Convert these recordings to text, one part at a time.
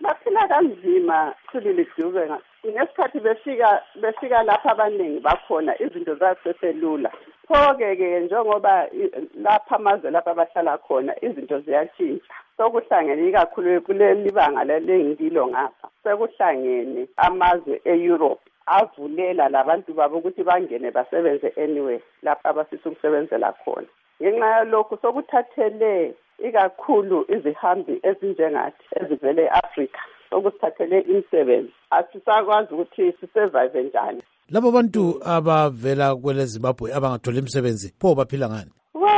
baphila kanzima Thulile Dube ngesikhathi befika lapha abaningi bakhona izinto zaseselula phoke-ke njengoba lapha amazwe lapha abahlala khona izinto ziyatshintsha sokuhlangene ikakhulu kuleli banga lengilo ngapha sekuhlangene amazwe e-Europe avulela labantu babo ukuthi bangene basebenze anyway lapha abafisa ukusebenzela khona ngenxa yalokho sokuthathele ikakhulu izihambi ezinjengathi ezivele e-Africa sokusithathele imisebenzi asisakwazi ukuthi sisurvive njani. Labo bantu abavela kwele Zimbabwe abangathola imisebenzi pho baphila ngani?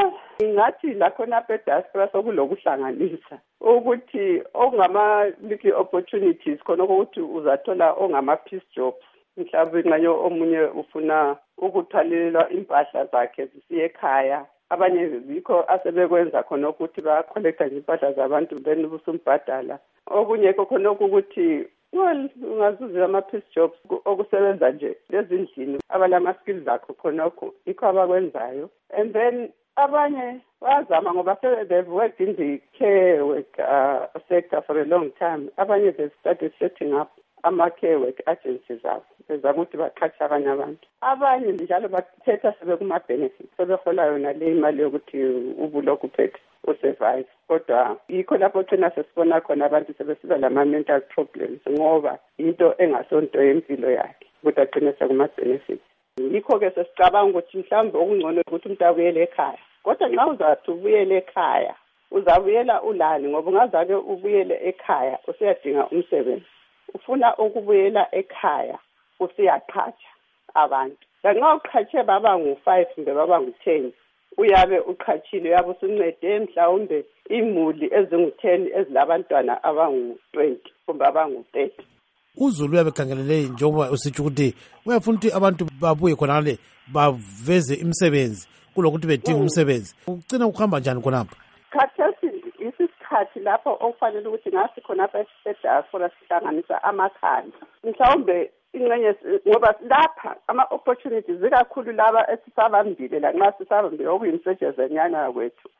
Ngathi lakhona diaspora sokulokuhlanganisa ukuthi okungama-little opportunities khona ukuthi uzathola ongama-peace jobs mhlawumbe nxa omunye ufuna ukuthalelwa impahla zakhe zisiye ekhaya abanye zikho asebekwenza khona ukuthi ba-collecta nje impahla zabantu then usumbhadala okunye khona ukuthi ungazuza ama-peace jobs okusebenza nje lezindlini abalama-skills akho khonokho yikho abakwenzayo and then abanye bazama ngoba they've worked in the care work sector for a long time abanye they've started setting up ama-care work agencies abo bezama ukuthi baqhatshe abanye njalo bathetha sebekuma-benefits sebehola yona le imali yokuthi ubulokhu uphethe usurvive kodwa yikho lapho thina sesibona khona abantu sebesiba lama-mental problems ngoba into engasonto yempilo yakhe ukuthi agcine sekuma-benefits yikho-ke sesicabanga ukuthi mhlawumbe okungcono ukuthi umuntu abuyele ekhaya kodwa nxa uzathi ubuyele ekhaya uzabuyela ulani ngoba ungazake ubuyele ekhaya usiyadinga umsebenzi ufuna ukubuyela ekhaya usiyaqhatsha abantu nxa uqhatshe baba ngu-5 kumbe baba ngu-10 uyabe uqhatshile uyabe usuncede mhlawumbe imuli ezingu-10 ezilabantwana abangu-20 kumbe abangu-30. uZulu uyabe khangelele njengoba usitsho ukuthi uyafuna ukuthi abantu babuye khonale baveze imisebenzi kulokuthi bedinga umsebenzi ucina ukuhamba njani khonapha? Khathesi isikhathi lapho okufanele ukuthi ngasi khonapha esidiaspora sihlanganisa amakhanda mhlawumbe ingxenye ngoba lapha ama-opportunities zikakhulu laba esisabambile la nxa sisabambile okuyimsejezenyana kwethu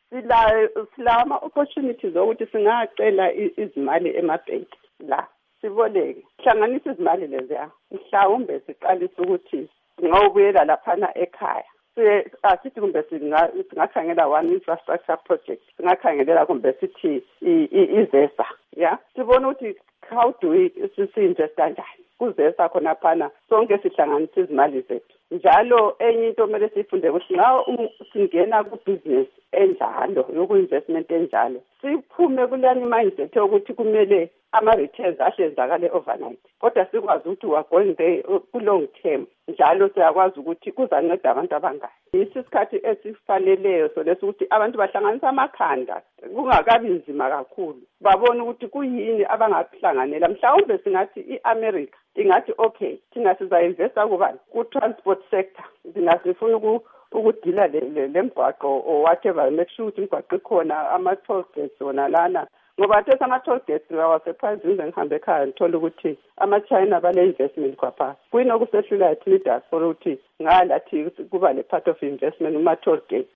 silawo ama-opportunities okuthi singacela izimali emabhenki la siboleke hlanganisa izimali leziya mhlawumbe siqalise ukuthi ngawubuyela laphana ekhaya asithi kumbe singakhangela one infrastructure project singakhangelela kumbe sithi izesa ya sibona ukuthi how do we si-invest kanjani kuzesa khonaphana sonke sihlanganisa izimali zethu njalo enye into kumele siyifunde ukuthi ngawo singena ku-business enjalo yoku-investment enjalo siphume kulani mindset yokuthi kumele ama-returns ahlenzakale overnight kodwa sikwazi ukuthi we are going there ku-long term njalo siyakwazi ukuthi kuzanceda abantu abangaki yisi isikhathi esifaneleyo so lesikuthi abantu bahlanganisa amakhanda kungakabi nzima kakhulu babona ukuthi kuyini abangakuhlanganela mhlawumbe singathi i-America ingathi okay thina siza-investa kubani ku-transport sector thina sifuna ukudila lemgwaqo or whatever make sure ukuthi imgwaqo ikhona ama-toll gates wona lana ngoba thesa ama-toll gates wawasurprise ngize ngihambe ekhaya ngithola ukuthi ama-China bale-investment khwapha kuyini okusehlulayo thina idiaspora ukuthi ngalathi kuba le part of investment kuma-toll gates